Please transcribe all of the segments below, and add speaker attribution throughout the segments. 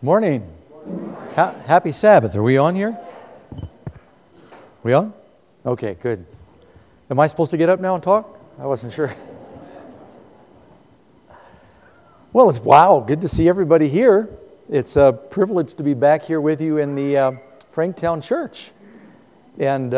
Speaker 1: Morning. Happy Sabbath. Are we on here? We on? Okay, good. Am I supposed to get up now and talk? I wasn't sure. Well, it's good to see everybody here. It's a privilege to be back here with you in the Franktown Church. And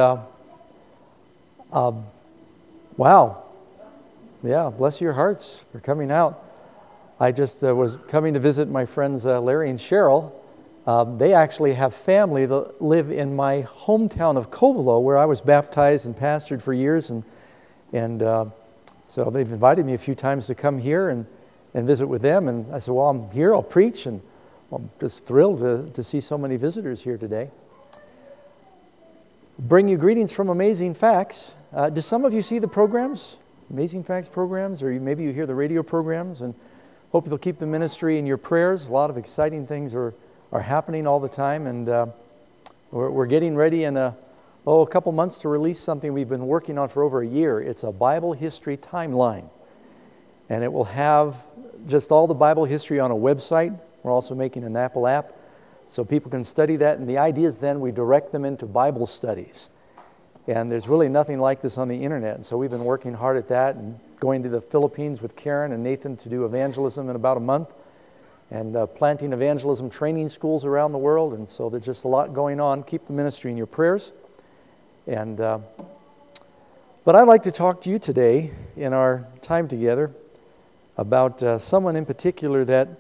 Speaker 1: wow. Yeah, bless your hearts for coming out. I just was coming to visit my friends Larry and Cheryl. They actually have family that live in my hometown of Covelo, where I was baptized and pastored for years. And so they've invited me a few times to come here and visit with them. And I said, well, I'm here, I'll preach. And I'm just thrilled to see so many visitors here today. Bring you greetings from Amazing Facts. Do some of you see the programs? Amazing Facts programs, or maybe you hear the radio programs, and hope you'll keep the ministry in your prayers. A lot of exciting things are happening all the time, and we're getting ready in a couple months to release something we've been working on for over a year. It's a Bible history timeline, and it will have just all the Bible history on a website. We're also making an Apple app so people can study that, and the idea is then we direct them into Bible studies. And there's really nothing like this on the internet. And so we've been working hard at that and going to the Philippines with Karen and Nathan to do evangelism in about a month, and planting evangelism training schools around the world. And so there's just a lot going on. Keep the ministry in your prayers. And but I'd like to talk to you today in our time together about someone in particular that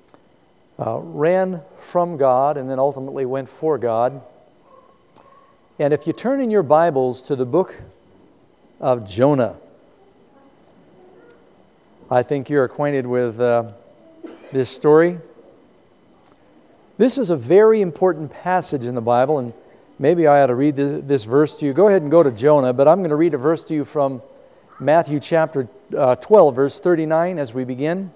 Speaker 1: ran from God and then ultimately went for God. And if you turn in your Bibles to the book of Jonah, I think you're acquainted with this story. This is a very important passage in the Bible, and maybe I ought to read this verse to you. Go ahead and go to Jonah, but I'm going to read a verse to you from Matthew chapter 12, verse 39 as we begin.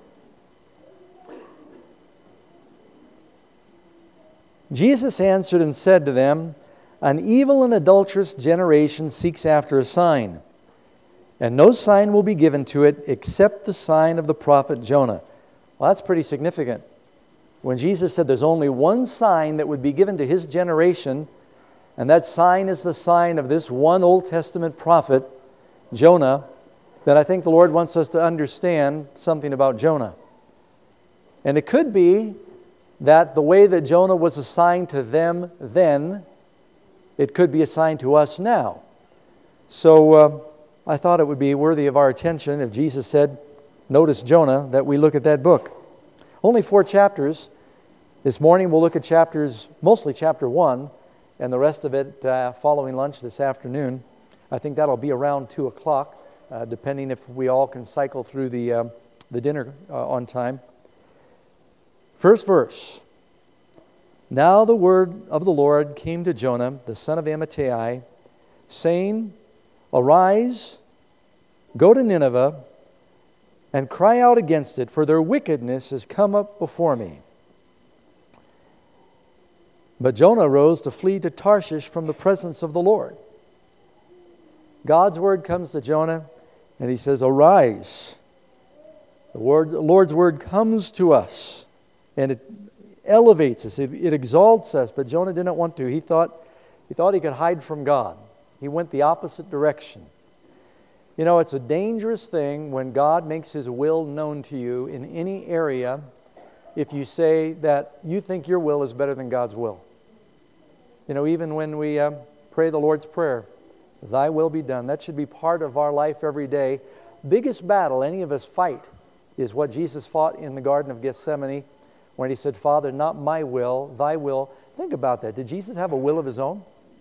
Speaker 1: Jesus answered and said to them, "An evil and adulterous generation seeks after a sign, and no sign will be given to it except the sign of the prophet Jonah." Well, that's pretty significant. When Jesus said there's only one sign that would be given to his generation, and that sign is the sign of this one Old Testament prophet, Jonah, then I think the Lord wants us to understand something about Jonah. And it could be that the way that Jonah was assigned to them then, it could be assigned to us now. So I thought it would be worthy of our attention if Jesus said, notice Jonah, that we look at that book. Only 4 chapters. This morning we'll look at mostly chapter 1, and the rest of it following lunch this afternoon. I think that'll be around 2 o'clock, depending if we all can cycle through the dinner on time. First verse. Now the word of the Lord came to Jonah, the son of Amittai, saying, "Arise, go to Nineveh, and cry out against it, for their wickedness has come up before me." But Jonah rose to flee to Tarshish from the presence of the Lord. God's word comes to Jonah, and he says, "Arise." The Lord's word comes to us, and it elevates us, it exalts us, but Jonah didn't want to. He thought he could hide from God. He went the opposite direction. You know, it's a dangerous thing when God makes His will known to you in any area if you say that you think your will is better than God's will. You know, even when we pray the Lord's Prayer, "Thy will be done," that should be part of our life every day. Biggest battle any of us fight is what Jesus fought in the Garden of Gethsemane when He said, "Father, not my will, thy will." Think about that. Did Jesus have a will of His own?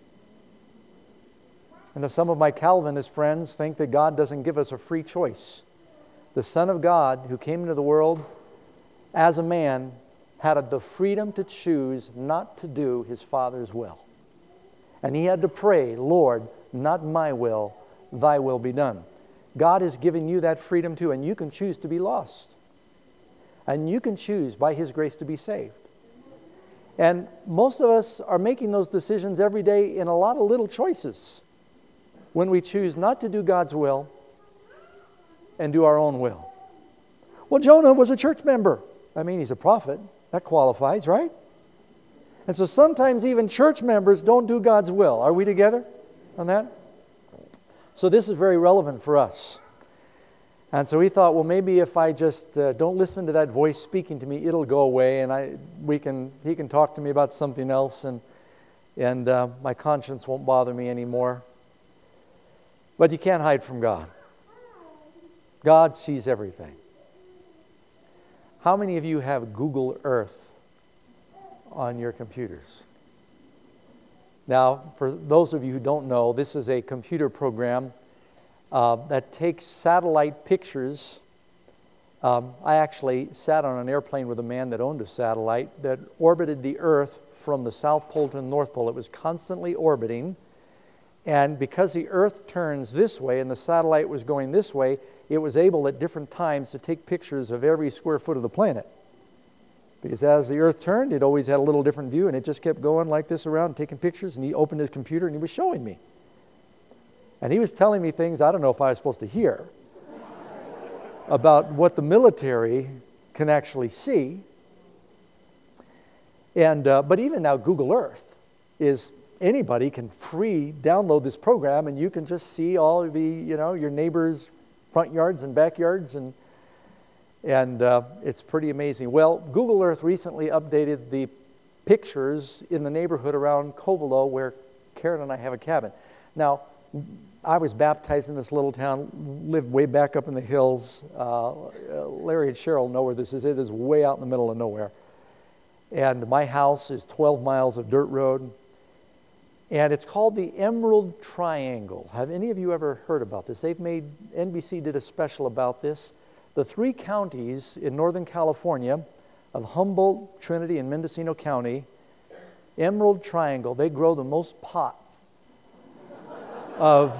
Speaker 1: And some of my Calvinist friends think that God doesn't give us a free choice. The Son of God, who came into the world as a man, had the freedom to choose not to do His Father's will. And He had to pray, "Lord, not my will, thy will be done." God has given you that freedom too, and you can choose to be lost. And you can choose by His grace to be saved. And most of us are making those decisions every day in a lot of little choices when we choose not to do God's will and do our own will. Well, Jonah was a church member. I mean, he's a prophet. That qualifies, right? And so sometimes even church members don't do God's will. Are we together on that? So this is very relevant for us. And so he thought, well, maybe if I just don't listen to that voice speaking to me, it'll go away, and he can talk to me about something else, and my conscience won't bother me anymore. But you can't hide from God. God sees everything. How many of you have Google Earth on your computers? Now, for those of you who don't know, this is a computer program that takes satellite pictures. I actually sat on an airplane with a man that owned a satellite that orbited the Earth from the South Pole to the North Pole. It was constantly orbiting. And because the Earth turns this way and the satellite was going this way, it was able at different times to take pictures of every square foot of the planet. Because as the Earth turned, it always had a little different view, and it just kept going like this around, taking pictures, and he opened his computer and he was showing me. And he was telling me things I don't know if I was supposed to hear about what the military can actually see. And but even now, Google Earth is anybody can free download this program, and you can just see all of the your neighbors' front yards and backyards, and it's pretty amazing. Well, Google Earth recently updated the pictures in the neighborhood around Covelo, where Karen and I have a cabin. Now, I was baptized in this little town, lived way back up in the hills. Larry and Cheryl know where this is. It is way out in the middle of nowhere. And my house is 12 miles of dirt road. And it's called the Emerald Triangle. Have any of you ever heard about this? NBC did a special about this. The three counties in Northern California of Humboldt, Trinity, and Mendocino County, Emerald Triangle, they grow the most pot of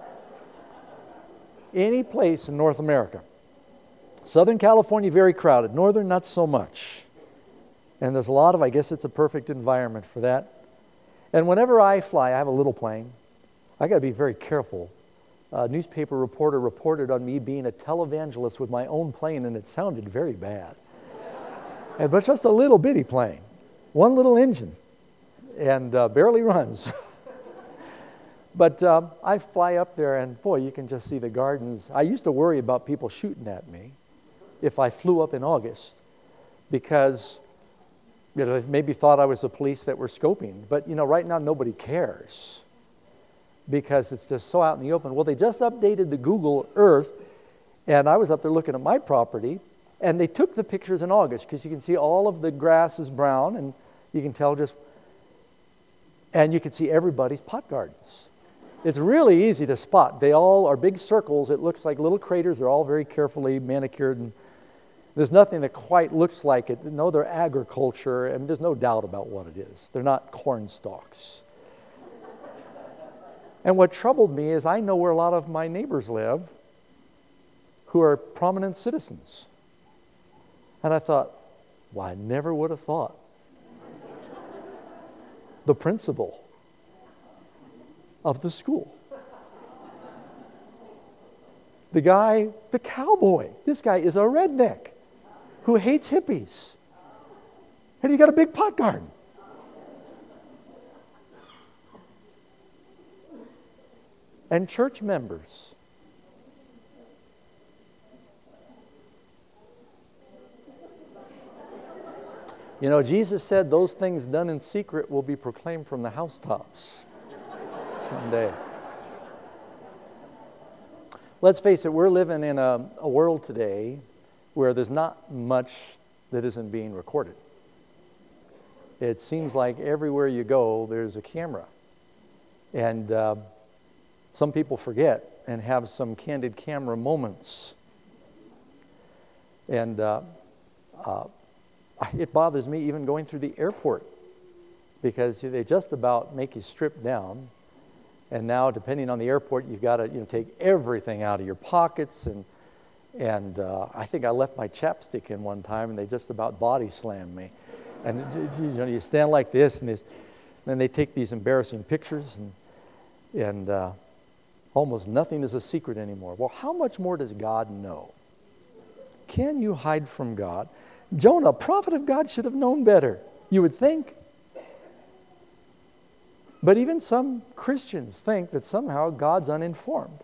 Speaker 1: any place in North America. Southern California, very crowded. Northern, not so much. And there's a lot of, I guess it's a perfect environment for that. And whenever I fly, I have a little plane. I got to be very careful. A newspaper reporter reported on me being a televangelist with my own plane, and it sounded very bad. But just a little bitty plane, one little engine, and barely runs. But I fly up there, and boy, you can just see the gardens. I used to worry about people shooting at me if I flew up in August, because they maybe thought I was the police that were scoping. But right now nobody cares, because it's just so out in the open. Well, they just updated the Google Earth, and I was up there looking at my property, and they took the pictures in August, because you can see all of the grass is brown, and you can tell and you can see everybody's pot gardens. It's really easy to spot. They all are big circles. It looks like little craters. They're all very carefully manicured, and there's nothing that quite looks like it. No, they're agriculture, and there's no doubt about what it is. They're not corn stalks. And what troubled me is I know where a lot of my neighbors live who are prominent citizens. And I thought, well, I never would have thought. The principal of the school. The guy, the cowboy. This guy is a redneck who hates hippies. And he got a big pot garden. And church members. Jesus said those things done in secret will be proclaimed from the housetops someday. Let's face it, we're living in a world today where there's not much that isn't being recorded. It seems like everywhere you go, there's a camera. And some people forget and have some candid camera moments. And it bothers me even going through the airport, because they just about make you strip down. And now, depending on the airport, you've got to take everything out of your pockets. And I think I left my chapstick in one time, and they just about body slammed me. And you stand like this, and then they take these embarrassing pictures, and almost nothing is a secret anymore. Well, how much more does God know? Can you hide from God? Jonah, prophet of God, should have known better, you would think. But even some Christians think that somehow God's uninformed.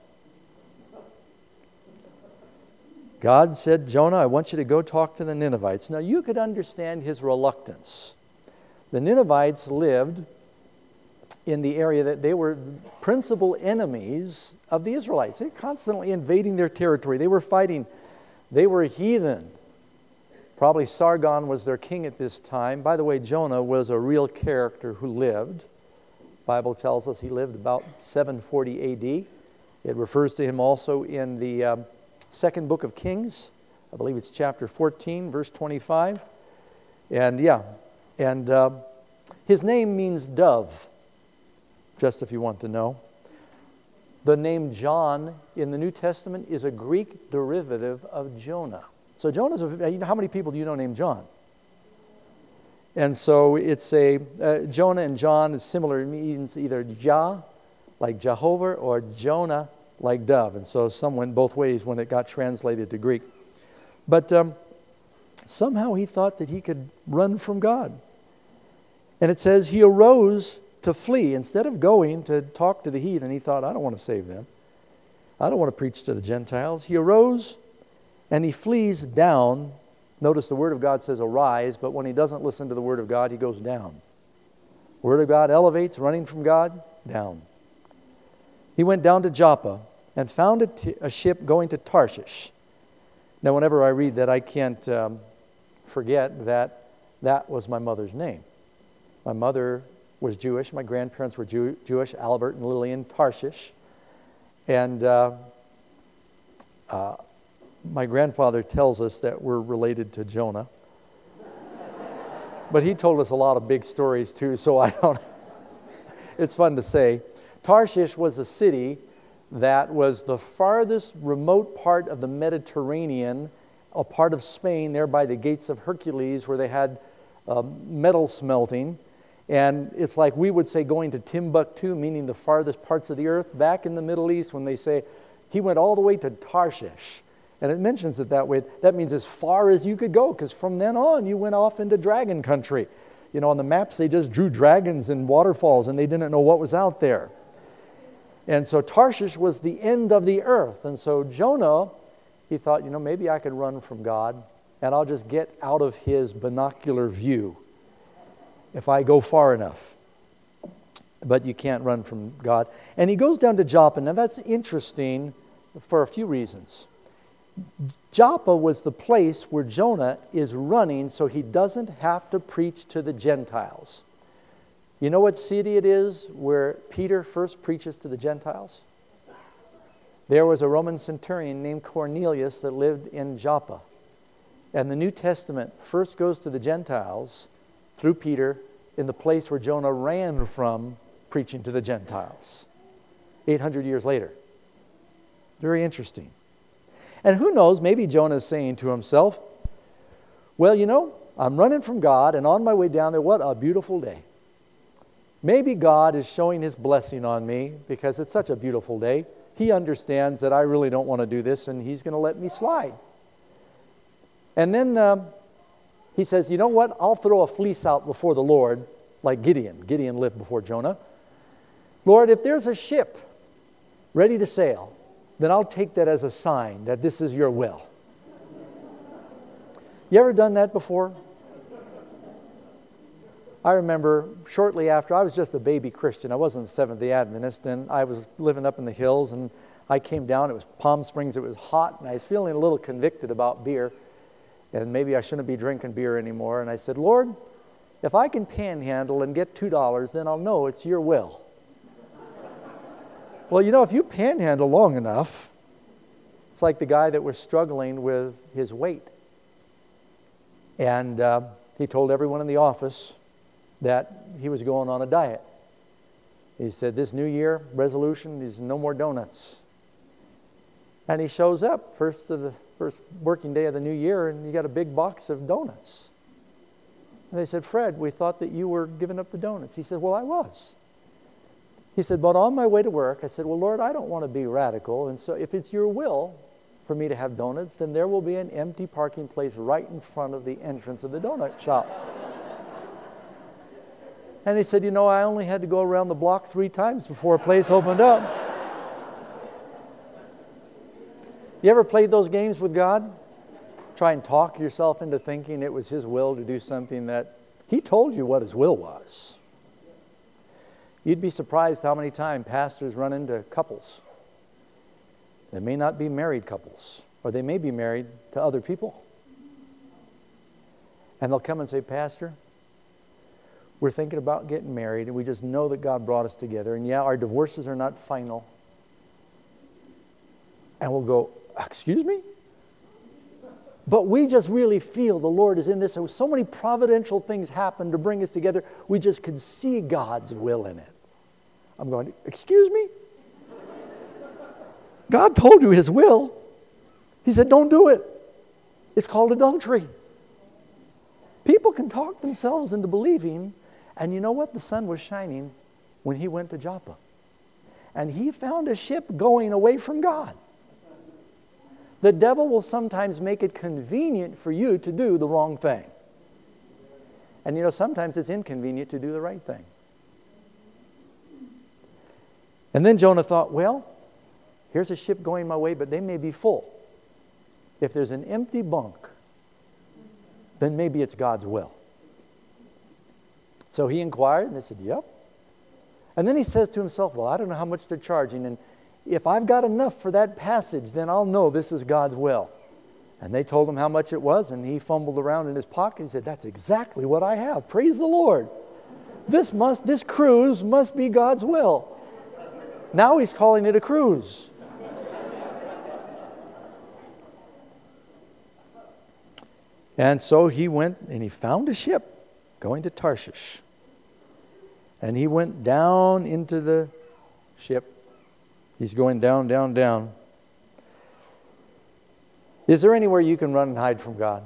Speaker 1: God said, Jonah, I want you to go talk to the Ninevites. Now you could understand his reluctance. The Ninevites lived in the area that they were principal enemies of the Israelites. They were constantly invading their territory. They were fighting. They were heathen. Probably Sargon was their king at this time. By the way, Jonah was a real character who lived. The Bible tells us he lived about 740 A.D. It refers to him also in the second book of Kings. I believe it's chapter 14, verse 25. And his name means dove, just if you want to know. The name John in the New Testament is a Greek derivative of Jonah. So Jonah's how many people do you know named John? And so it's Jonah and John is similar. It means either Jah, like Jehovah, or Jonah, like dove. And so some went both ways when it got translated to Greek. But somehow he thought that he could run from God. And it says he arose to flee. Instead of going to talk to the heathen, he thought, I don't want to save them. I don't want to preach to the Gentiles. He arose and he flees down. Notice the Word of God says arise, but when he doesn't listen to the Word of God, he goes down. Word of God elevates, running from God, down. He went down to Joppa and found a ship going to Tarshish. Now, whenever I read that, I can't forget that that was my mother's name. My mother was Jewish. My grandparents were Jewish, Albert and Lillian Tarshish. And my grandfather tells us that we're related to Jonah. But he told us a lot of big stories too, so I don't... It's fun to say. Tarshish was a city that was the farthest remote part of the Mediterranean, a part of Spain, there by the Gates of Hercules, where they had metal smelting. And it's like we would say going to Timbuktu, meaning the farthest parts of the earth. Back in the Middle East, when they say he went all the way to Tarshish, and it mentions it that way, that means as far as you could go, because from then on you went off into dragon country. You know, on the maps they just drew dragons and waterfalls, and they didn't know what was out there. And so Tarshish was the end of the earth. And so Jonah, he thought, maybe I could run from God, and I'll just get out of his binocular view if I go far enough. But you can't run from God. And he goes down to Joppa. Now that's interesting for a few reasons. Joppa was the place where Jonah is running so he doesn't have to preach to the Gentiles. You know what city it is where Peter first preaches to the Gentiles? There was a Roman centurion named Cornelius that lived in Joppa. And the New Testament first goes to the Gentiles through Peter in the place where Jonah ran from preaching to the Gentiles 800 years later. Very interesting. And who knows, maybe Jonah is saying to himself, well, I'm running from God, and on my way down there, what a beautiful day. Maybe God is showing His blessing on me because it's such a beautiful day. He understands that I really don't want to do this, and He's going to let me slide. And then he says, you know what? I'll throw a fleece out before the Lord, like Gideon. Gideon lived before Jonah. Lord, if there's a ship ready to sail, then I'll take that as a sign that this is your will. You ever done that before? I remember shortly after, I was just a baby Christian. I wasn't a Seventh-day Adventist, and I was living up in the hills, and I came down. It was Palm Springs. It was hot, and I was feeling a little convicted about beer, and maybe I shouldn't be drinking beer anymore. And I said, Lord, if I can panhandle and get $2, then I'll know it's your will. Well, if you panhandle long enough, it's like the guy that was struggling with his weight. And he told everyone in the office that he was going on a diet. He said, this New Year resolution is no more donuts. And he shows up first working day of the new year, and you got a big box of donuts. And they said, Fred, we thought that you were giving up the donuts. He said, well, I was. He said, but on my way to work, I said, well, Lord, I don't want to be radical. And so if it's your will for me to have donuts, then there will be an empty parking place right in front of the entrance of the donut shop. And he said, I only had to go around the block 3 times before a place opened up. You ever played those games with God? Try and talk yourself into thinking it was His will to do something that He told you what His will was. You'd be surprised how many times pastors run into couples. They may not be married couples, or they may be married to other people. And they'll come and say, Pastor, we're thinking about getting married, and we just know that God brought us together. And yeah, our divorces are not final. And we'll go, excuse me? But we just really feel the Lord is in this. So many providential things happen to bring us together. We just can see God's will in it. I'm going, excuse me? God told you His will. He said, don't do it. It's called adultery. People can talk themselves into believing. And you know what? The sun was shining when he went to Joppa. And he found a ship going away from God. The devil will sometimes make it convenient for you to do the wrong thing. And sometimes it's inconvenient to do the right thing. And then Jonah thought, well, here's a ship going my way, but they may be full. If there's an empty bunk, then maybe it's God's will. So he inquired, and they said, yep. And then he says to himself, well, I don't know how much they're charging, and if I've got enough for that passage, then I'll know this is God's will. And they told him how much it was, and he fumbled around in his pocket and said, that's exactly what I have. Praise the Lord. This cruise must be God's will. Now he's calling it a cruise. And so he went and he found a ship going to Tarshish. And he went down into the ship. He's going down, down, down. Is there anywhere you can run and hide from God?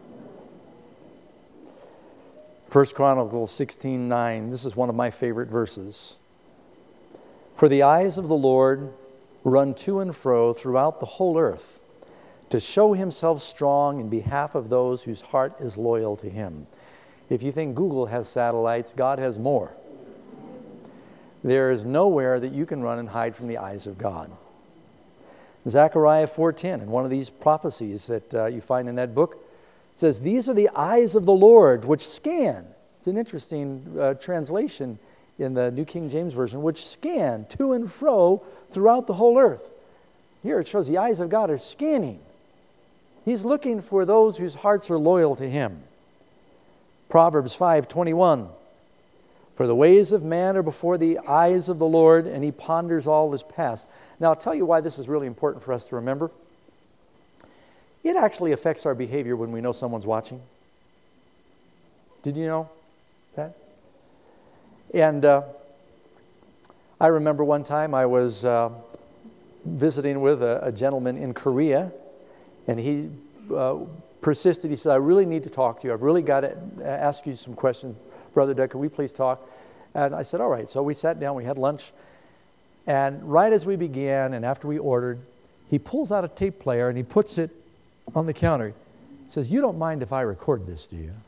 Speaker 1: 1 Chronicles 16:9. This is one of my favorite verses. For the eyes of the Lord run to and fro throughout the whole earth, to show Himself strong in behalf of those whose heart is loyal to Him. If you think Google has satellites, God has more. There is nowhere that you can run and hide from the eyes of God. Zechariah 4:10, in one of these prophecies that you find in that book, says, these are the eyes of the Lord which scan. It's an interesting translation in the New King James Version, which scan to and fro throughout the whole earth. Here it shows the eyes of God are scanning. He's looking for those whose hearts are loyal to Him. Proverbs 5:21. For the ways of man are before the eyes of the Lord, and He ponders all His paths. Now, I'll tell you why this is really important for us to remember. It actually affects our behavior when we know someone's watching. Did you know that? And I remember one time I was visiting with a gentleman in Korea, and he persisted. He said, I really need to talk to you. I've really got to ask you some questions. Brother Doug, could we please talk? And I said, all right. So we sat down, we had lunch. And right as we began, and after we ordered, he pulls out a tape player and he puts it on the counter. He says, you don't mind if I record this, do you?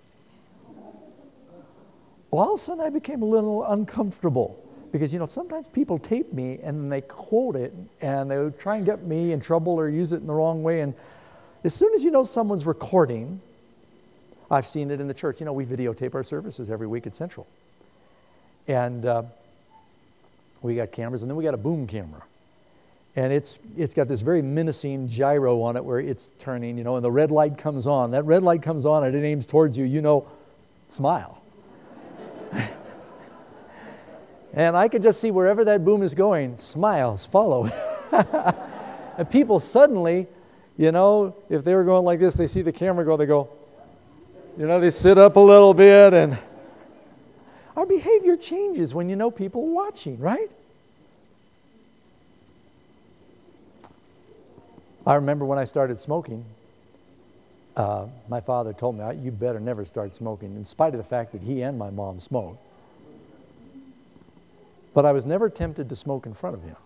Speaker 1: Well, all of a sudden I became a little uncomfortable because, sometimes people tape me and then they quote it and they try and get me in trouble or use it in the wrong way. And as soon as you know someone's recording, I've seen it in the church. We videotape our services every week at Central. And we got cameras, and then we got a boom camera. And it's got this very menacing gyro on it where it's turning, and the red light comes on. That red light comes on and it aims towards you, smile. And I could just see wherever that boom is going, smiles follow. And people suddenly, if they were going like this, they see the camera go, they go, they sit up a little bit, and our behavior changes when you know people watching, right? I remember when I started smoking, my father told me, you better never start smoking, in spite of the fact that he and my mom smoked. But I was never tempted to smoke in front of him.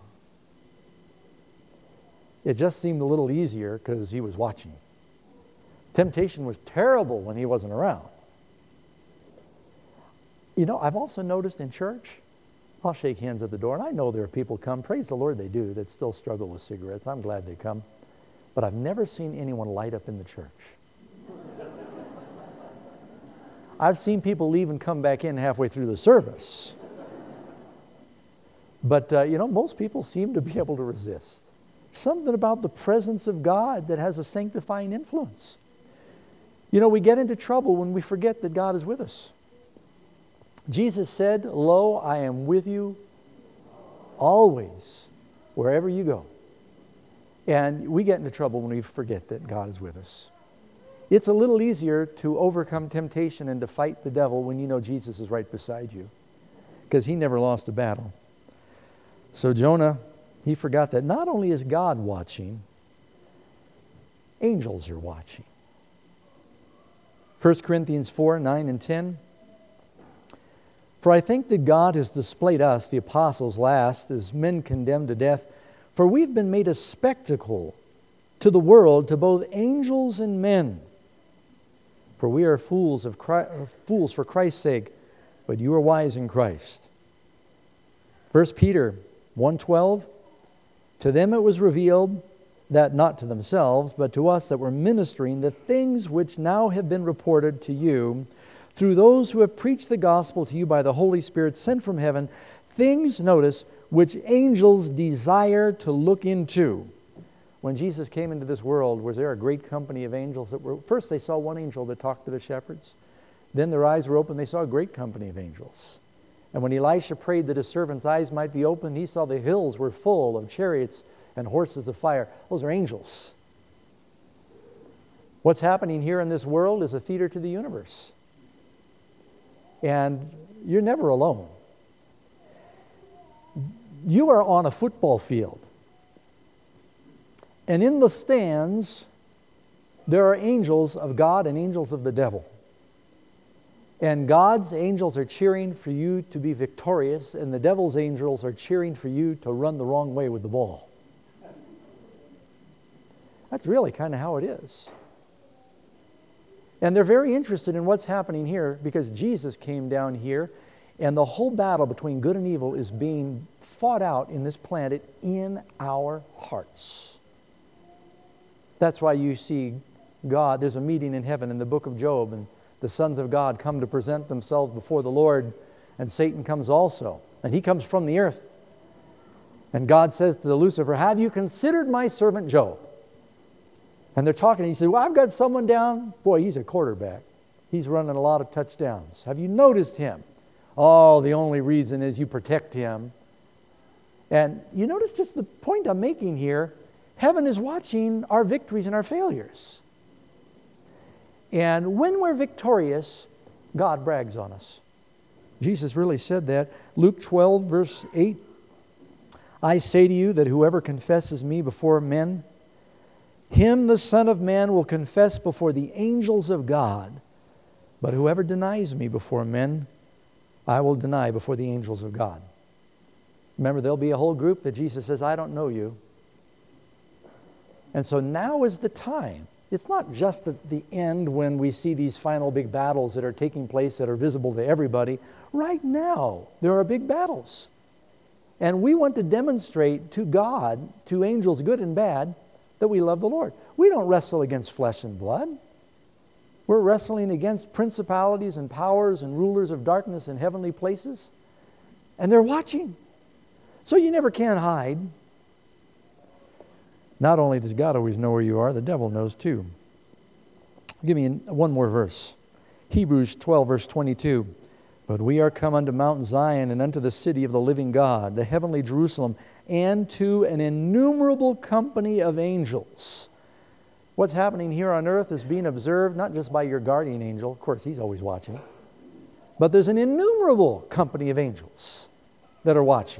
Speaker 1: It just seemed a little easier because he was watching. Temptation was terrible when he wasn't around. You know, I've also noticed in church, I'll shake hands at the door, and I know there are people come, praise the Lord they do, that still struggle with cigarettes. I'm glad they come. But I've never seen anyone light up in the church. I've seen people leave and come back in halfway through the service. But, you know, most people seem to be able to resist. Something about the presence of God that has a sanctifying influence. You know, we get into trouble when we forget that God is with us. Jesus said, "Lo, I am with you always, wherever you go." And we get into trouble when we forget that God is with us. It's a little easier to overcome temptation and to fight the devil when you know Jesus is right beside you, because he never lost a battle. So Jonah, he forgot that not only is God watching, angels are watching. 1 Corinthians 4, 9 and 10. "For I think that God has displayed us, the apostles, last, as men condemned to death. For we've been made a spectacle to the world, to both angels and men. For we are fools for Christ's sake, but you are wise in Christ." 1 Peter 1:12, "To them it was revealed that not to themselves, but to us that were ministering the things which now have been reported to you, through those who have preached the gospel to you by the Holy Spirit sent from heaven, things," notice, "which angels desire to look into." When Jesus came into this world, was there a great company of angels that were... First they saw one angel that talked to the shepherds. Then their eyes were opened, they saw a great company of angels. And when Elisha prayed that his servant's eyes might be opened, he saw the hills were full of chariots and horses of fire. Those are angels. What's happening here in this world is a theater to the universe. And you're never alone. You are on a football field. And in the stands, there are angels of God and angels of the devil. And God's angels are cheering for you to be victorious, and the devil's angels are cheering for you to run the wrong way with the ball. That's really kind of how it is. And they're very interested in what's happening here because Jesus came down here, and the whole battle between good and evil is being fought out in this planet in our hearts. That's why you see God, there's a meeting in heaven in the book of Job, and the sons of God come to present themselves before the Lord, and Satan comes also, and he comes from the earth. And God says to Lucifer, "Have you considered my servant Job?" And they're talking, and he said, "Well, I've got someone down. Boy, he's a quarterback. He's running a lot of touchdowns. Have you noticed him?" "Oh, the only reason is you protect him." And you notice just the point I'm making here. Heaven is watching our victories and our failures. And when we're victorious, God brags on us. Jesus really said that. Luke 12, verse 8. "I say to you that whoever confesses me before men, him the Son of Man will confess before the angels of God. But whoever denies me before men, I will deny before the angels of God." Remember, there'll be a whole group that Jesus says, "I don't know you." And so now is the time. It's not just at the end when we see these final big battles that are taking place that are visible to everybody. Right now, there are big battles. And we want to demonstrate to God, to angels good and bad, that we love the Lord. We don't wrestle against flesh and blood. We're wrestling against principalities and powers and rulers of darkness in heavenly places. And they're watching. So you never can hide. Not only does God always know where you are, the devil knows too. Give me one more verse. Hebrews 12, verse 22. "But we are come unto Mount Zion and unto the city of the living God, the heavenly Jerusalem, and to an innumerable company of angels." What's happening here on earth is being observed not just by your guardian angel, of course he's always watching, but there's an innumerable company of angels that are watching.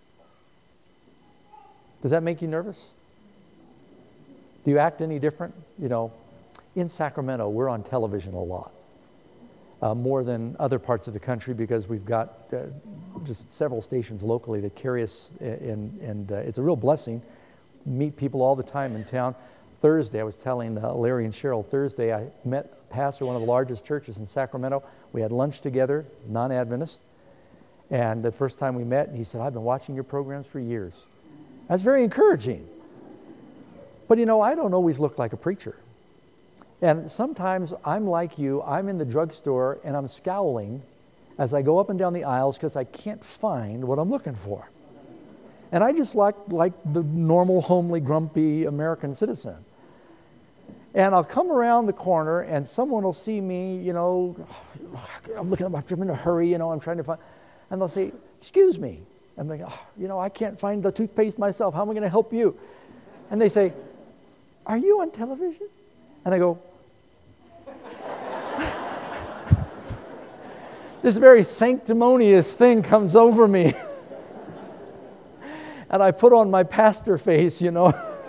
Speaker 1: Does that make you nervous? Do you act any different? You know, in Sacramento, we're on television a lot. More than other parts of the country because we've got just several stations locally that carry us, and it's a real blessing. Meet people all the time in town. Thursday, I was telling Larry and Cheryl, Thursday I met a pastor of one of the largest churches in Sacramento. We had lunch together, non-Adventist. And the first time we met, he said, I've been watching your programs for years. That's very encouraging. But I don't always look like a preacher. And sometimes I'm like you, I'm in the drugstore and I'm scowling as I go up and down the aisles because I can't find what I'm looking for. And I just like the normal, homely, grumpy American citizen. And I'll come around the corner and someone will see me, I'm looking, I'm in a hurry, I'm trying to find, and they'll say, excuse me. I'm like, I can't find the toothpaste myself. How am I going to help you? And they say, are you on television? And I go, this very sanctimonious thing comes over me. And I put on my pastor face, And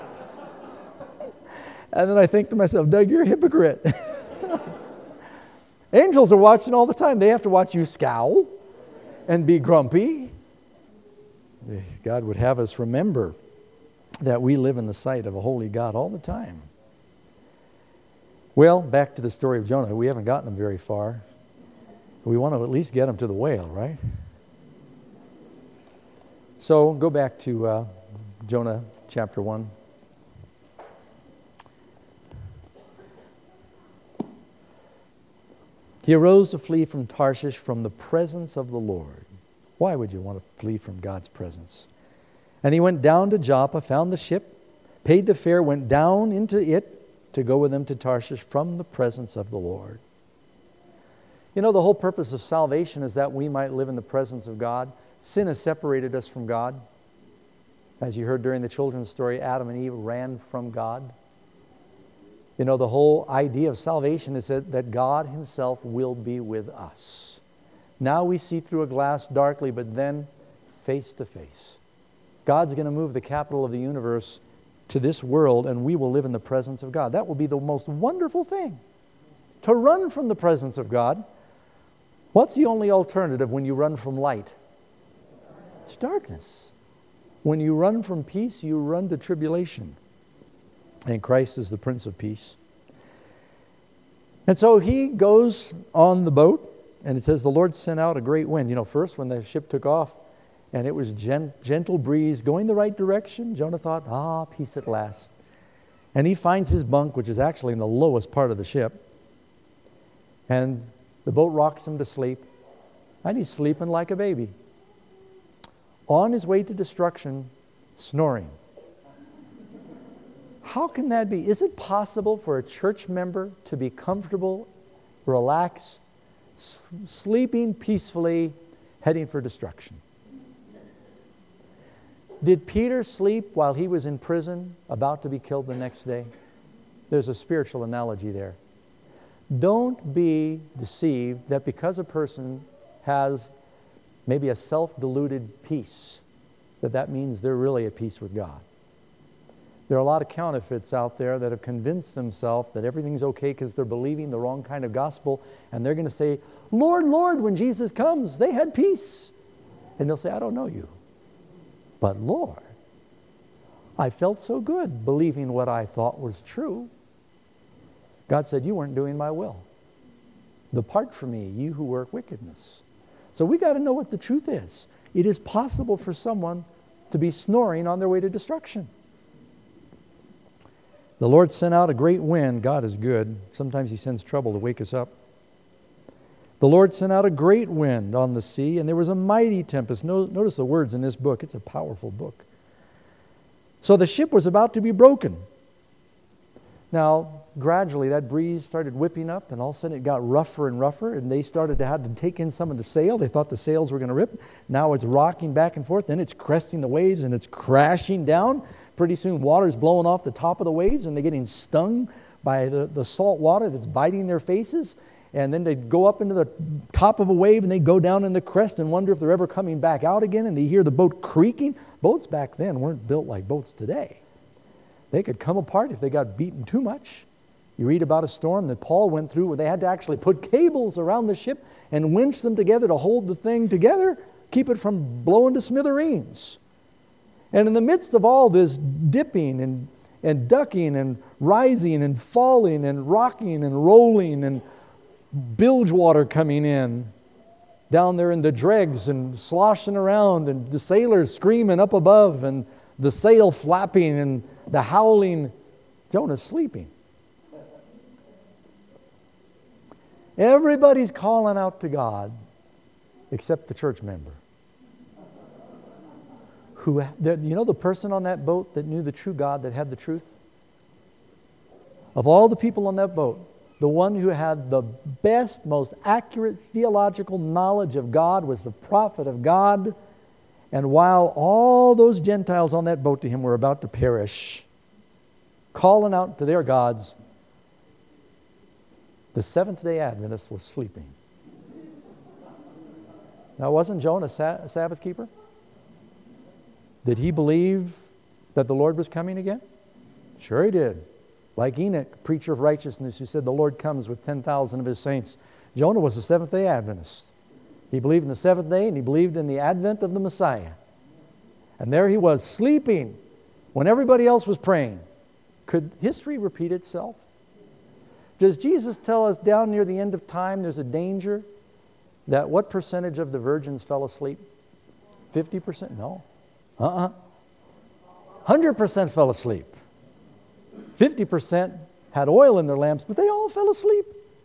Speaker 1: then I think to myself, Doug, you're a hypocrite. Angels are watching all the time. They have to watch you scowl and be grumpy. God would have us remember that we live in the sight of a holy God all the time. Well, back to the story of Jonah. We haven't gotten him very far. We want to at least get him to the whale, right? So go back to Jonah chapter 1. He arose to flee from Tarshish from the presence of the Lord. Why would you want to flee from God's presence? And he went down to Joppa, found the ship, paid the fare, went down into it to go with them to Tarshish from the presence of the Lord. The whole purpose of salvation is that we might live in the presence of God. Sin has separated us from God. As you heard during the children's story, Adam and Eve ran from God. The whole idea of salvation is that God himself will be with us. Now we see through a glass darkly, but then face to face. God's going to move the capital of the universe to this world, and we will live in the presence of God. That will be the most wonderful thing. To run from the presence of God. What's the only alternative when you run from light? It's darkness. When you run from peace, you run to tribulation. And Christ is the Prince of Peace. And so he goes on the boat, and it says the Lord sent out a great wind. First when the ship took off, and it was gentle breeze going the right direction, Jonah thought, peace at last. And he finds his bunk, which is actually in the lowest part of the ship. And the boat rocks him to sleep, and he's sleeping like a baby. On his way to destruction, snoring. How can that be? Is it possible for a church member to be comfortable, relaxed, sleeping peacefully, heading for destruction? Did Peter sleep while he was in prison, about to be killed the next day? There's a spiritual analogy there. Don't be deceived that because a person has maybe a self-deluded peace, that means they're really at peace with God. There are a lot of counterfeits out there that have convinced themselves that everything's okay because they're believing the wrong kind of gospel, and they're going to say, Lord, Lord, when Jesus comes, they had peace. And they'll say, I don't know you. But Lord, I felt so good believing what I thought was true. God said, you weren't doing my will. Depart from me, you who work wickedness. So we got to know what the truth is. It is possible for someone to be snoring on their way to destruction. The Lord sent out a great wind. God is good. Sometimes he sends trouble to wake us up. The Lord sent out a great wind on the sea, and there was a mighty tempest. Notice the words in this book. It's a powerful book. So the ship was about to be broken. Now, gradually that breeze started whipping up, and all of a sudden it got rougher and rougher, and they started to have to take in some of the sail. They thought the sails were going to rip. Now it's rocking back and forth. Then it's cresting the waves, and it's crashing down. Pretty soon water's blowing off the top of the waves, and they're getting stung by the salt water that's biting their faces. And then they go up into the top of a wave, and they go down in the crest and wonder if they're ever coming back out again, and they hear the boat creaking. Boats back then weren't built like boats today. They could come apart if they got beaten too much. You read about a storm that Paul went through where they had to actually put cables around the ship and winch them together to hold the thing together, keep it from blowing to smithereens. And in the midst of all this dipping and ducking and rising and falling and rocking and rolling, and bilge water coming in down there in the dregs and sloshing around, and the sailors screaming up above, and the sail flapping and the howling. Jonah's sleeping. Everybody's calling out to God except the church member. You know the person on that boat that knew the true God, that had the truth? Of all the people on that boat, the one who had the best, most accurate theological knowledge of God was the prophet of God. And while all those Gentiles on that boat to him were about to perish, calling out to their gods, the Seventh-day Adventist was sleeping. Now, wasn't Jonah a Sabbath keeper? Did he believe that the Lord was coming again? Sure he did. Like Enoch, preacher of righteousness, who said the Lord comes with 10,000 of his saints. Jonah was a Seventh-day Adventist. He believed in the seventh day, and he believed in the advent of the Messiah. And there he was, sleeping when everybody else was praying. Could history repeat itself? Does Jesus tell us down near the end of time there's a danger that what percentage of the virgins fell asleep? 50%? No. 100% fell asleep. 50% had oil in their lamps, but they all fell asleep.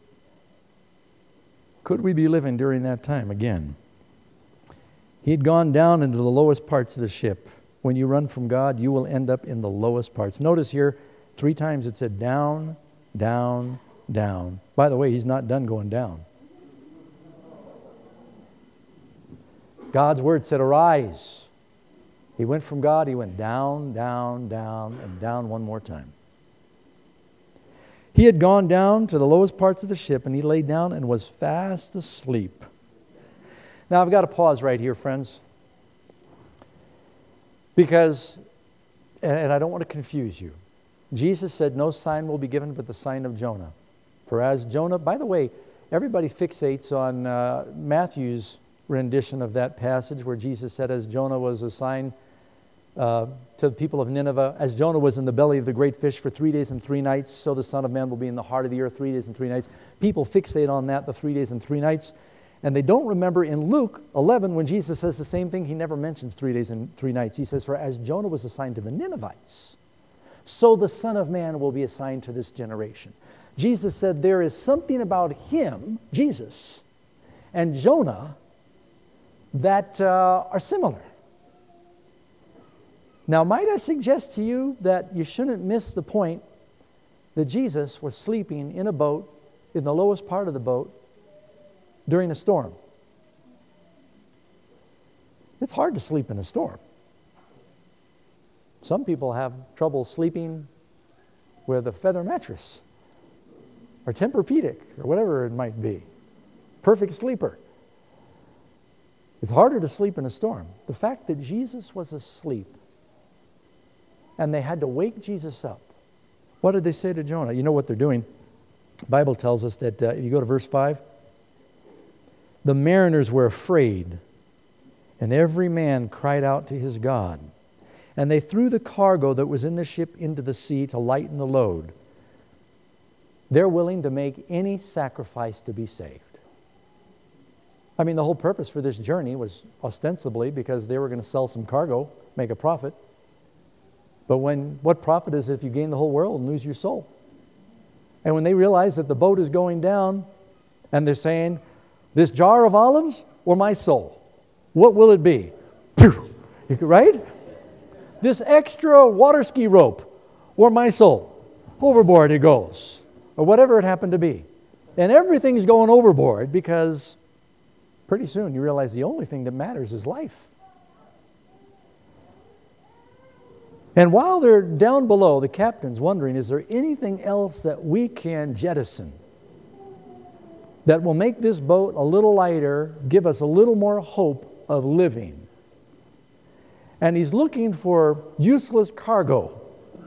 Speaker 1: Could we be living during that time again? He had gone down into the lowest parts of the ship. When you run from God, you will end up in the lowest parts. Notice here, 3 times it said down, down, down. By the way, he's not done going down. God's word said, arise. He went from God, he went down, down, down, and down one more time. He had gone down to the lowest parts of the ship, and he lay down and was fast asleep. Now, I've got to pause right here, friends, because, and I don't want to confuse you, Jesus said, no sign will be given but the sign of Jonah. For as Jonah, by the way, everybody fixates on Matthew's rendition of that passage where Jesus said, as Jonah was a sign to the people of Nineveh, as Jonah was in the belly of the great fish for 3 days and 3 nights, so the Son of Man will be in the heart of the earth 3 days and 3 nights. People fixate on that, the 3 days and 3 nights. And they don't remember in Luke 11 when Jesus says the same thing, he never mentions 3 days and 3 nights. He says, for as Jonah was assigned to the Ninevites, so the Son of Man will be assigned to this generation. Jesus said there is something about him, Jesus, and Jonah that are similar. Now, might I suggest to you that you shouldn't miss the point that Jesus was sleeping in a boat, in the lowest part of the boat, during a storm. It's hard to sleep in a storm. Some people have trouble sleeping with a feather mattress or Tempur-Pedic or whatever it might be. Perfect sleeper. It's harder to sleep in a storm. The fact that Jesus was asleep and they had to wake Jesus up. What did they say to Jonah? You know what they're doing? The Bible tells us that, if you go to verse 5, the mariners were afraid, and every man cried out to his God. And they threw the cargo that was in the ship into the sea to lighten the load. They're willing to make any sacrifice to be saved. I mean, the whole purpose for this journey was ostensibly because they were going to sell some cargo, make a profit. But what profit is it if you gain the whole world and lose your soul? And when they realize that the boat is going down, and they're saying, this jar of olives or my soul? What will it be? Right? This extra water ski rope or my soul? Overboard it goes. Or whatever it happened to be. And everything's going overboard because pretty soon you realize the only thing that matters is life. And while they're down below, the captain's wondering, is there anything else that we can jettison that will make this boat a little lighter, give us a little more hope of living? And he's looking for useless cargo.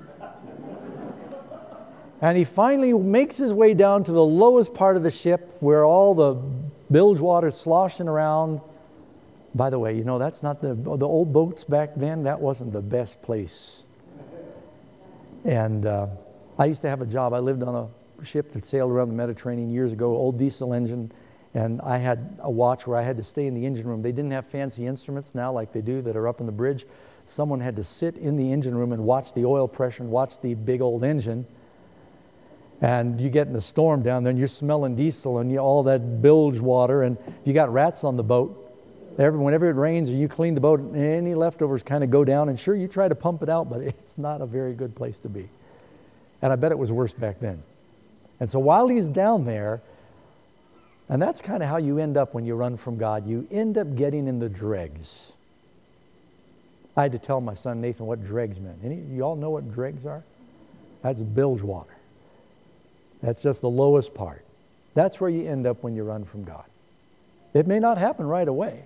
Speaker 1: And he finally makes his way down to the lowest part of the ship where all the bilge water sloshing around. By the way, you know, that's not the old boats back then, that wasn't the best place. And I used to have a job. I lived on a ship that sailed around the Mediterranean years ago, old diesel engine. And I had a watch where I had to stay in the engine room. They didn't have fancy instruments now like they do that are up on the bridge. Someone had to sit in the engine room and watch the oil pressure and watch the big old engine. And you get in a storm down there and you're smelling diesel and all that bilge water, and you got rats on the boat. Whenever it rains or you clean the boat, any leftovers kind of go down, and sure, you try to pump it out, but it's not a very good place to be. And I bet it was worse back then. And so while he's down there, and that's kind of how you end up when you run from God. You end up getting in the dregs. I had to tell my son Nathan what dregs meant. You all know what dregs are? That's bilge water. That's just the lowest part. That's where you end up when you run from God. It may not happen right away.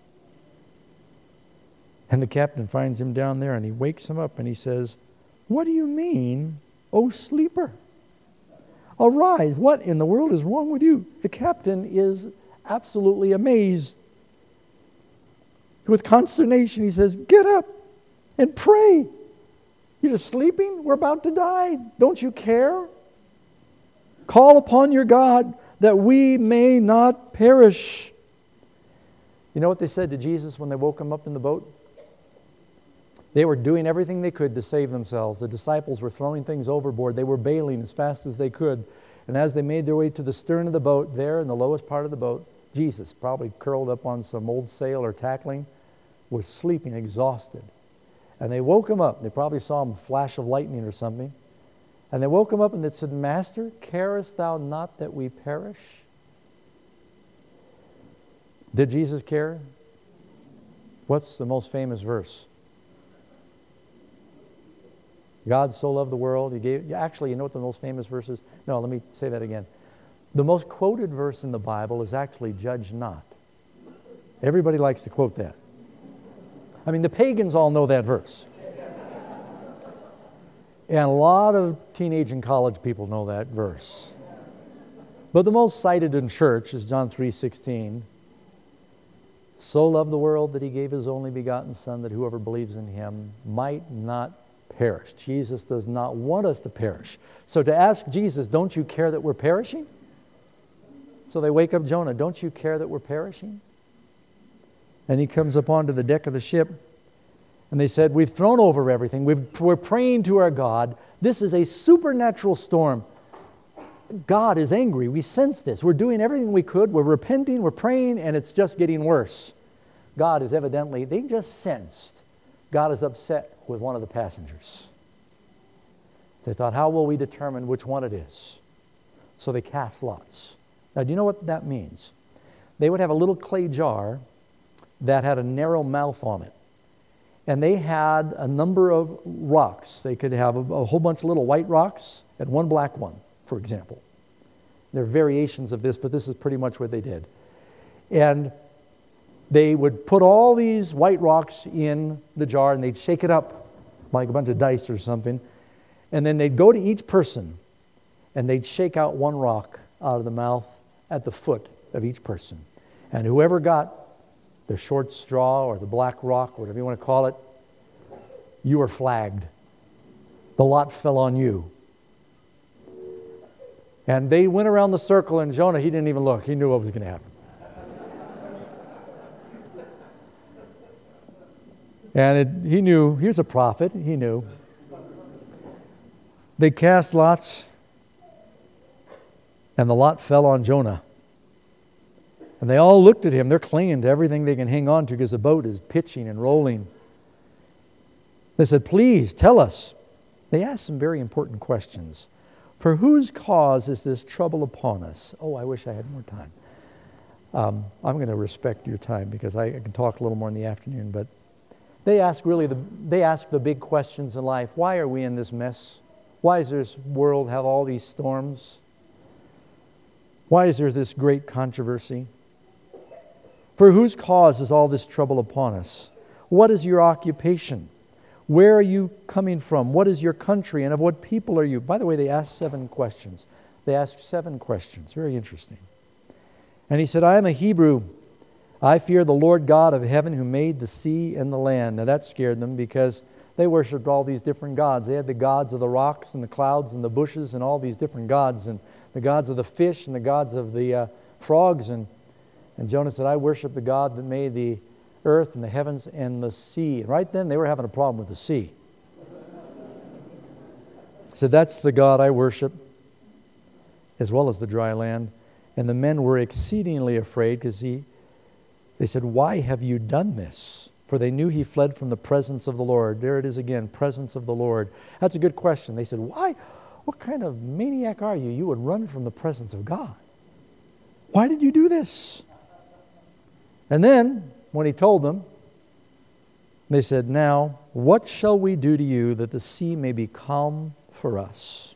Speaker 1: And the captain finds him down there and he wakes him up and he says, "What do you mean, O sleeper? Arise, what in the world is wrong with you?" The captain is absolutely amazed. With consternation, he says, "Get up and pray. You're just sleeping? We're about to die. Don't you care? Call upon your God that we may not perish." You know what they said to Jesus when they woke him up in the boat? They were doing everything they could to save themselves. The disciples were throwing things overboard. They were bailing as fast as they could. And as they made their way to the stern of the boat, there in the lowest part of the boat, Jesus, probably curled up on some old sail or tackling, was sleeping, exhausted. And they woke him up. They probably saw him flash of lightning or something. And they woke him up and they said, "Master, carest thou not that we perish?" Did Jesus care? What's the most famous verse? God so loved the world, he gave... Actually, you know what the most famous verse is? No, let me say that again. The most quoted verse in the Bible is actually, "Judge not." Everybody likes to quote that. I mean, the pagans all know that verse. And a lot of teenage and college people know that verse. But the most cited in church is John 3:16. "So loved the world that he gave his only begotten Son, that whoever believes in him might not perish." Jesus does not want us to perish. So to ask Jesus, "Don't you care that we're perishing?" So they wake up Jonah, "Don't you care that we're perishing?" And he comes up onto the deck of the ship. And they said, "We've thrown over everything. We're praying to our God. This is a supernatural storm. God is angry. We sense this. We're doing everything we could. We're repenting. We're praying. And it's just getting worse." God is evidently, they just sensed, God is upset with one of the passengers. They thought, how will we determine which one it is? So they cast lots. Now, do you know what that means? They would have a little clay jar that had a narrow mouth on it. And they had a number of rocks. They could have a whole bunch of little white rocks and one black one, for example. There are variations of this, but this is pretty much what they did. And they would put all these white rocks in the jar and they'd shake it up like a bunch of dice or something. And then they'd go to each person and they'd shake out one rock out of the mouth at the foot of each person. And whoever got the short straw or the black rock, whatever you want to call it, you were flagged. The lot fell on you. And they went around the circle, and Jonah, he didn't even look. He knew what was going to happen. And he knew, he was a prophet, he knew. They cast lots, and the lot fell on Jonah. And they all looked at him. They're clinging to everything they can hang on to because the boat is pitching and rolling. They said, "Please, tell us." They asked some very important questions. "For whose cause is this trouble upon us?" Oh, I wish I had more time. I'm going to respect your time because I can talk a little more in the afternoon. But they ask the big questions in life. Why are we in this mess? Why does this world have all these storms? Why is there this great controversy? For whose cause is all this trouble upon us? What is your occupation? Where are you coming from? What is your country? And of what people are you? By the way, they asked 7 questions. They asked 7 questions. Very interesting. And he said, "I am a Hebrew. I fear the Lord God of heaven who made the sea and the land." Now that scared them because they worshipped all these different gods. They had the gods of the rocks and the clouds and the bushes and all these different gods, and the gods of the fish and the gods of the frogs. And Jonah said, I worship the God that made the earth and the heavens and the sea. And right then they were having a problem with the sea. He said, that's the God I worship, as well as the dry land. And the men were exceedingly afraid because they said, why have you done this? For they knew he fled from the presence of the Lord. There it is again, presence of the Lord. That's a good question. They said, why? What kind of maniac are you? You would run from the presence of God. Why did you do this? And then, when he told them, they said, now, what shall we do to you that the sea may be calm for us?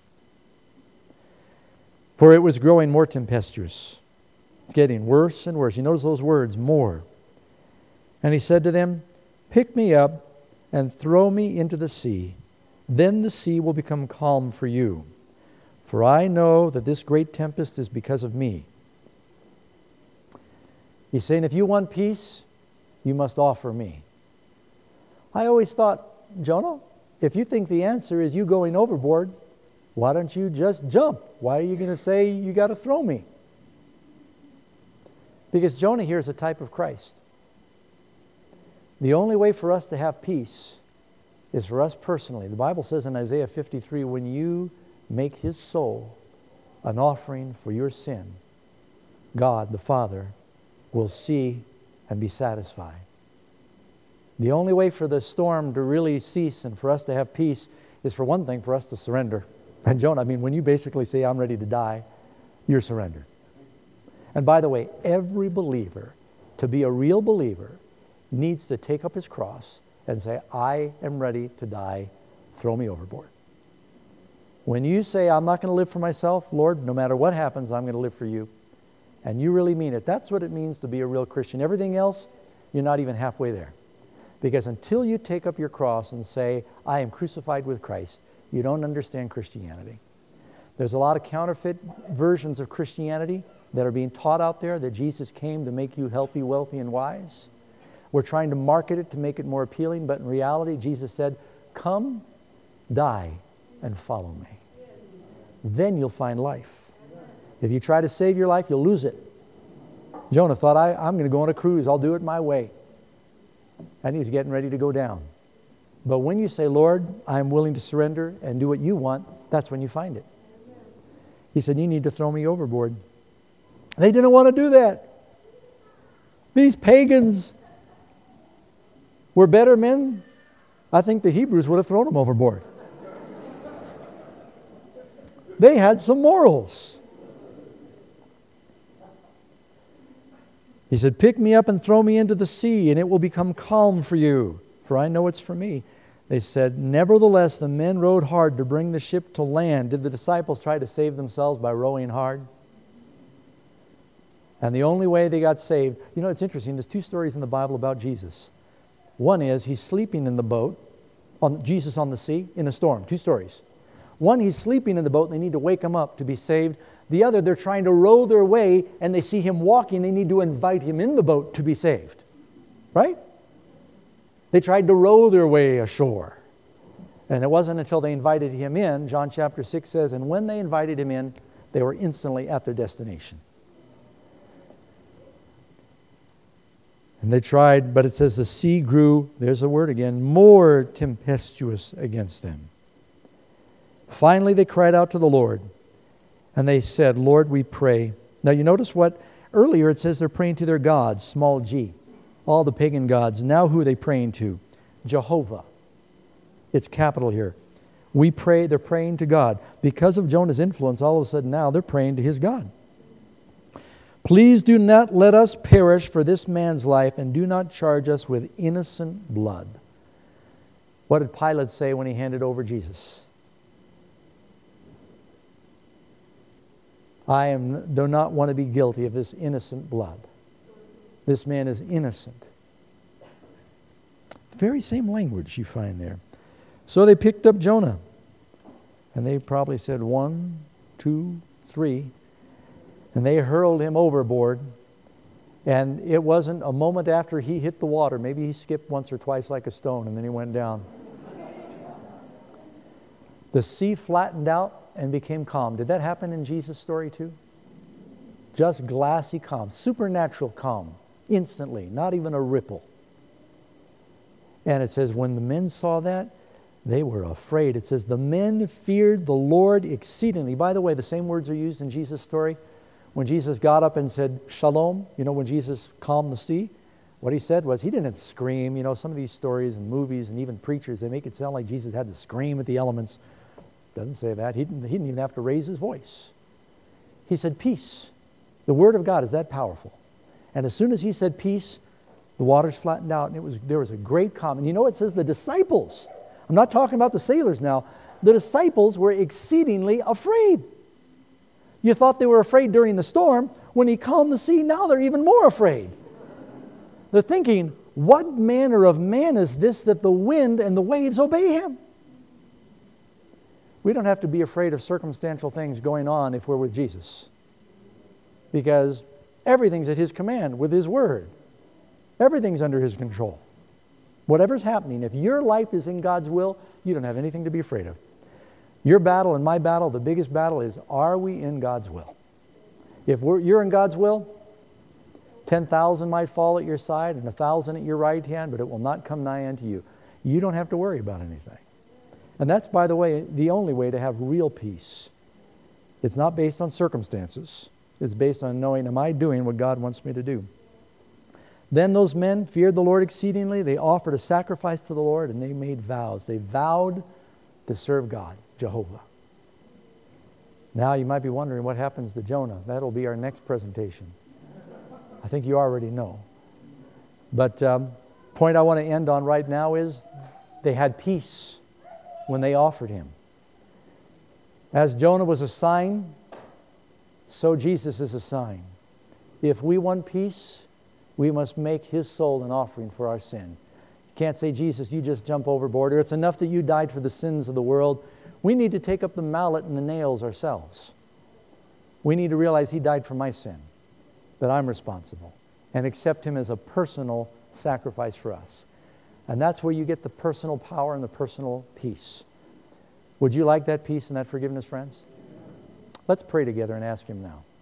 Speaker 1: For it was growing more tempestuous, getting worse and worse. You notice those words, more. And he said to them, pick me up and throw me into the sea. Then the sea will become calm for you. For I know that this great tempest is because of me. He's saying, if you want peace, you must offer me. I always thought, Jonah, if you think the answer is you going overboard, why don't you just jump? Why are you going to say you got to throw me? Because Jonah here is a type of Christ. The only way for us to have peace is for us personally. The Bible says in Isaiah 53, when you make his soul an offering for your sin, God the Father will see and be satisfied. The only way for the storm to really cease and for us to have peace is, for one thing, for us to surrender. And Jonah, when you basically say, I'm ready to die, you're surrendered. And by the way, every believer, to be a real believer, needs to take up his cross and say, I am ready to die, throw me overboard. When you say, I'm not going to live for myself, Lord, no matter what happens, I'm going to live for you, and you really mean it, that's what it means to be a real Christian. Everything else, you're not even halfway there. Because until you take up your cross and say, I am crucified with Christ, you don't understand Christianity. There's a lot of counterfeit versions of Christianity that are being taught out there, that Jesus came to make you healthy, wealthy, and wise. We're trying to market it to make it more appealing, but in reality, Jesus said, come, die, and follow me. Then you'll find life. If you try to save your life, you'll lose it. Jonah thought, I'm going to go on a cruise. I'll do it my way. And he's getting ready to go down. But when you say, Lord, I'm willing to surrender and do what you want, that's when you find it. He said, you need to throw me overboard. They didn't want to do that. These pagans were better men. I think the Hebrews would have thrown them overboard. They had some morals. He said, pick me up and throw me into the sea, and it will become calm for you, for I know it's for me. They said, nevertheless, the men rowed hard to bring the ship to land. Did the disciples try to save themselves by rowing hard? And the only way they got saved, it's interesting, there's two stories in the Bible about Jesus. One is he's sleeping in the boat, Jesus on the sea, in a storm. Two stories. One, he's sleeping in the boat and they need to wake him up to be saved. The other, they're trying to row their way and they see him walking. They need to invite him in the boat to be saved. Right? They tried to row their way ashore. And it wasn't until they invited him in, John chapter 6 says, and when they invited him in, they were instantly at their destination. And they tried, but it says the sea grew, there's the word again, more tempestuous against them. Finally, they cried out to the Lord, and they said, Lord, we pray. Now, you notice what? Earlier it says they're praying to their gods, small g, all the pagan gods. Now who are they praying to? Jehovah. It's capital here. We pray, they're praying to God. Because of Jonah's influence, all of a sudden now they're praying to his God. Please do not let us perish for this man's life, and do not charge us with innocent blood. What did Pilate say when he handed over Jesus? I do not want to be guilty of this innocent blood. This man is innocent. Very same language you find there. So they picked up Jonah. And they probably said 1, 2, 3. And they hurled him overboard. And it wasn't a moment after he hit the water. Maybe he skipped once or twice like a stone and then he went down. The sea flattened out and became calm. Did that happen in Jesus' story too? Just glassy calm, supernatural calm, instantly, not even a ripple. And it says, when the men saw that, they were afraid. It says, the men feared the Lord exceedingly. By the way, the same words are used in Jesus' story. When Jesus got up and said, Shalom, when Jesus calmed the sea, what he said was, he didn't scream. Some of these stories and movies and even preachers, they make it sound like Jesus had to scream at the elements. Doesn't say that. He didn't even have to raise his voice. He said, peace. The Word of God is that powerful. And as soon as he said peace, the waters flattened out, and there was a great calm. And it says the disciples, I'm not talking about the sailors now, the disciples were exceedingly afraid. You thought they were afraid during the storm. When he calmed the sea, now they're even more afraid. They're thinking, what manner of man is this that the wind and the waves obey him? We don't have to be afraid of circumstantial things going on if we're with Jesus. Because everything's at his command with his word. Everything's under his control. Whatever's happening, if your life is in God's will, you don't have anything to be afraid of. Your battle and my battle, the biggest battle is, are we in God's will? If you're in God's will, 10,000 might fall at your side and 1,000 at your right hand, but it will not come nigh unto you. You don't have to worry about anything. And that's, by the way, the only way to have real peace. It's not based on circumstances. It's based on knowing, am I doing what God wants me to do? Then those men feared the Lord exceedingly. They offered a sacrifice to the Lord, and they made vows. They vowed to serve God, Jehovah. Now you might be wondering what happens to Jonah. That'll be our next presentation. I think you already know. But point I want to end on right now is they had peace when they offered him. As Jonah was a sign, so Jesus is a sign. If we want peace, we must make his soul an offering for our sin. You can't say, Jesus, you just jump overboard, or it's enough that you died for the sins of the world. We need to take up the mallet and the nails ourselves. We need to realize he died for my sin, that I'm responsible, and accept him as a personal sacrifice for us. And that's where you get the personal power and the personal peace. Would you like that peace and that forgiveness, friends? Let's pray together and ask him now.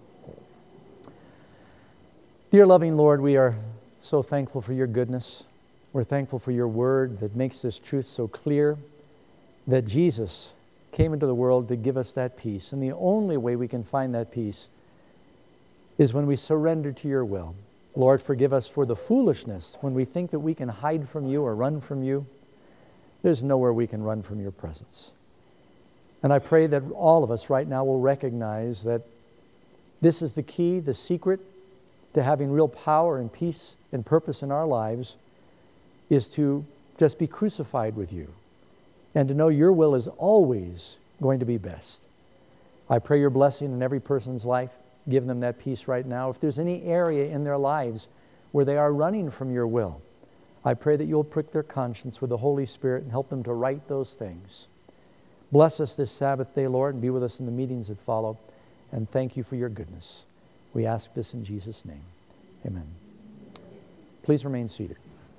Speaker 1: Dear loving Lord, we are so thankful for your goodness. We're thankful for your word that makes this truth so clear, that Jesus came into the world to give us that peace. And the only way we can find that peace is when we surrender to your will. Lord, forgive us for the foolishness when we think that we can hide from you or run from you. There's nowhere we can run from your presence. And I pray that all of us right now will recognize that this is the key, the secret to having real power and peace and purpose in our lives, is to just be crucified with you and to know your will is always going to be best. I pray your blessing in every person's life. Give them that peace right now. If there's any area in their lives where they are running from your will, I pray that you'll prick their conscience with the Holy Spirit and help them to right those things. Bless us this Sabbath day, Lord, and be with us in the meetings that follow. And thank you for your goodness. We ask this in Jesus' name. Amen. Please remain seated.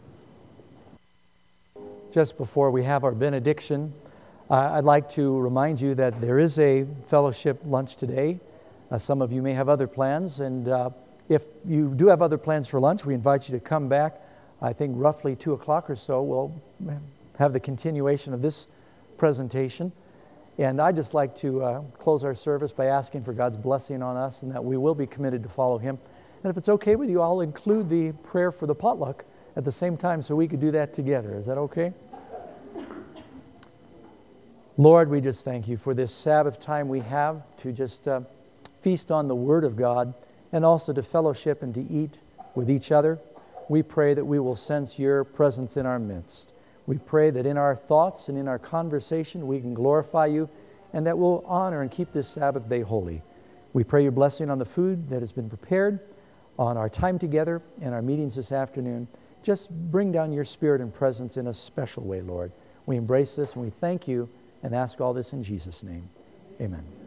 Speaker 1: Just before we have our benediction, I'd like to remind you that there is a fellowship lunch today. Some of you may have other plans, and if you do have other plans for lunch, we invite you to come back. I think roughly 2 o'clock or so, we'll have the continuation of this presentation. And I'd just like to close our service by asking for God's blessing on us and that we will be committed to follow him. And if it's okay with you, I'll include the prayer for the potluck at the same time so we could do that together. Is that okay? Lord, we just thank you for this Sabbath time we have to just feast on the Word of God and also to fellowship and to eat with each other. We pray that we will sense your presence in our midst. We pray that in our thoughts and in our conversation we can glorify you and that we'll honor and keep this Sabbath day holy. We pray your blessing on the food that has been prepared, on our time together and our meetings this afternoon. Just bring down your Spirit and presence in a special way, Lord. We embrace this and we thank you and ask all this in Jesus' name. Amen.